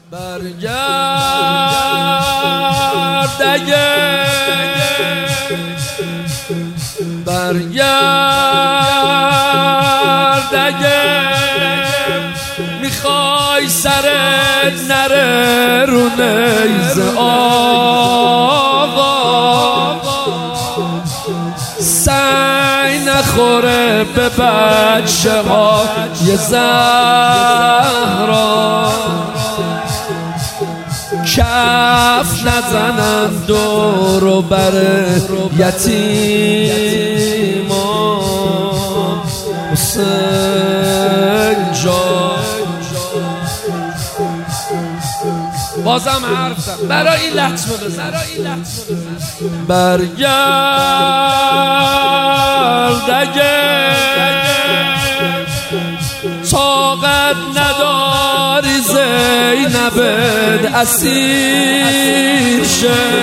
برگرد اگه میخوای سرت نره رو نیزه آقا، سعی نخوره به بچه ها یه زهرا، کف نزنن دور و بر یتیما. حسین جان بازم حرف زد برای این لطمه بزن. برگرد اگه طاقت نداری زینبت اسیر شه،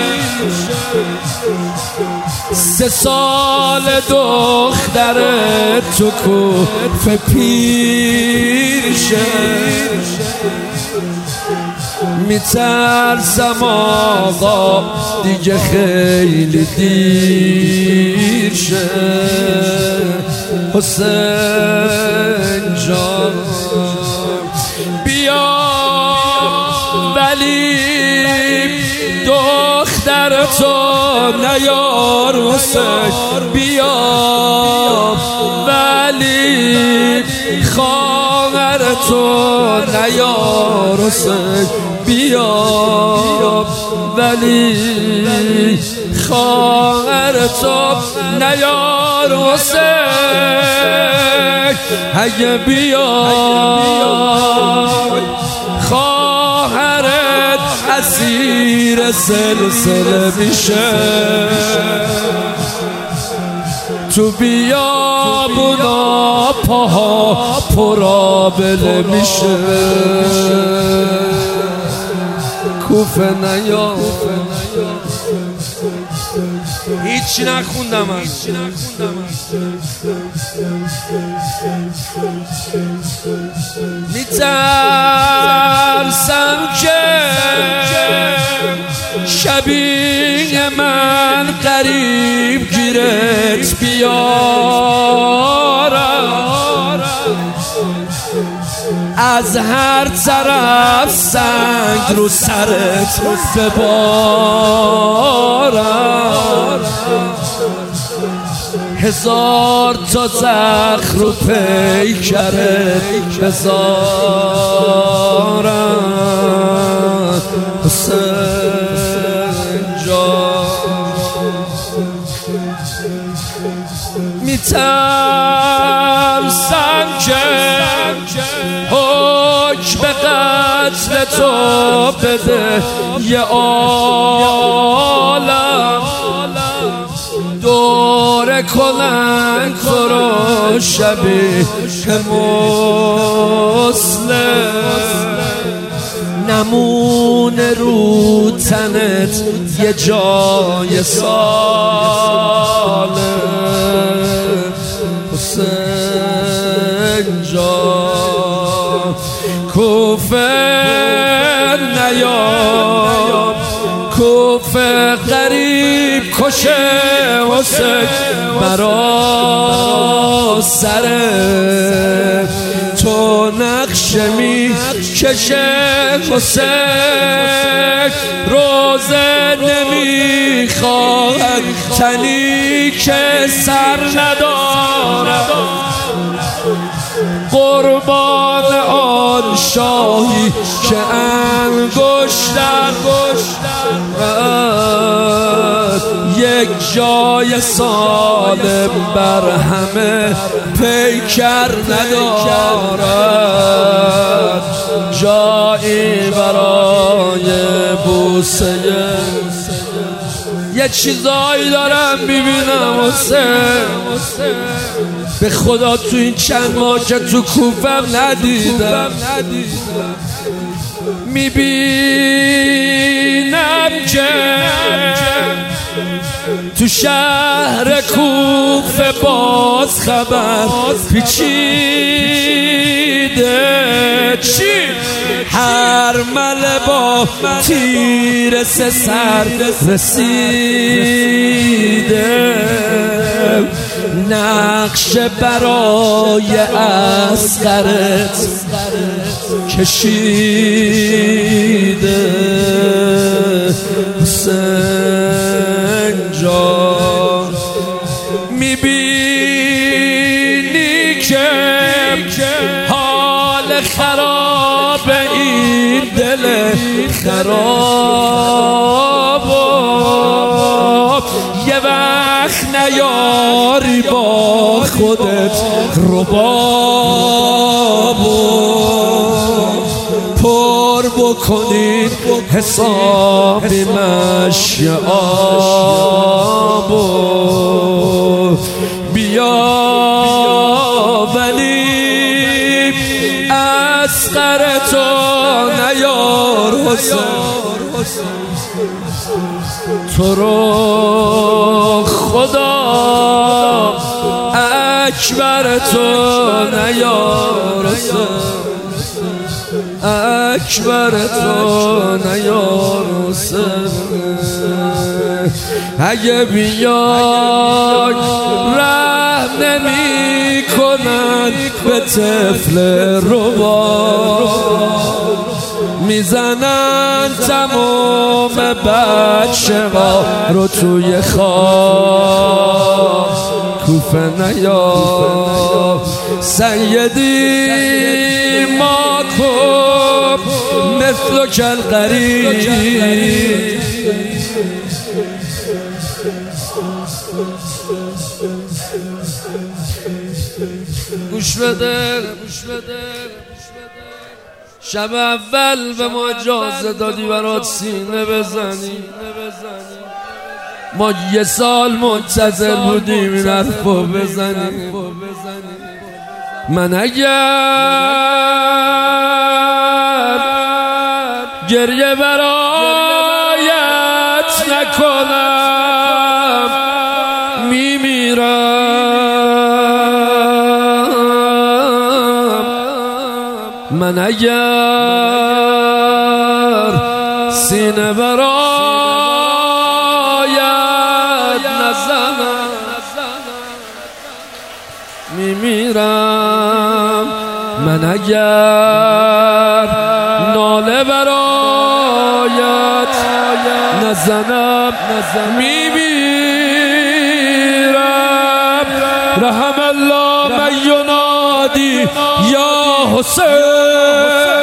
3 سال دخترت تو کوفه پیر شه. میترسم آقا دیگه خیلی دیر شه. حسین جان بیا ولی دختر تو نیار. حسین بیا ولی خواهر تو نیار. حسین بیا ولی خواهر تو نیار. حسین اگه بیا خواهرت اسیر سلسله میشه، تو بیابونا پاها پرآبله میشه. کوفه نیا هیچی نخوندم من. میترسم که شبیه من قریب گیرت بیارم، از هر طرف سنگ رو سرت ببارم، 1000 تا زخم رو پیکرت بذارم. حسین جان میترسم که حکم قتل تو بده یه عالم، دوره کنن تو رو شبیه مسلم، نمونه رو تنت یه جای سالم. حسین جان کوفه نیا، کوفه غریب کشه. حسین مرا سره تو نقشه می کشه. حسین روزه نمی خواهد تنی که سر ندارد، قربان آن شاهی که انگشتر یک جای سالم بر همه پیکر ندارد، جایی برای بوسه. یه چیزایی دارم میبینم حسین، به خدا تو این چند ماه که تو کوفم ندیدم. میبینم که تو شهر کوفه باز خبر پیچیده، چی؟ هرمله با تیر سه سر رسیده، نقش برای اصغرت کشیده. حسین جان میبینی که حال خراب این دل خراب، یه وقت نیاری با خودت رباب، پر بکنید حساب مشی آب، بیا ولی اصغر تو نیار حسین، تو رو خدا اکبر تو نیار حسین، اکبر تو نیار حسین. اگه بیای رحم نمی کنن به طفل ربا، میزنن تمام بچه ها رو توی خواب. کوفه نیا سیدی ما کن مثل کل قریب، گوش بده. شب اول به ما اجازه دادی برات سینه بزنی، ما یه سال منتظر بودیم این حرفو بزنیم. من اگر گریه برایت نکنم میمیرم، من اگر سینه برایت نزنم میمیرم، من اگر ناله برایت نزنم میمیرم. رحم الله من ینادی یا حسین.